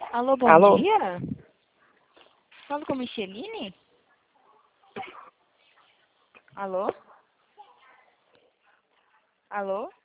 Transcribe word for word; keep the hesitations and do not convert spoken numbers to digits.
Alô, bom Alô? dia. Falo com a Micheline? Alô? Alô?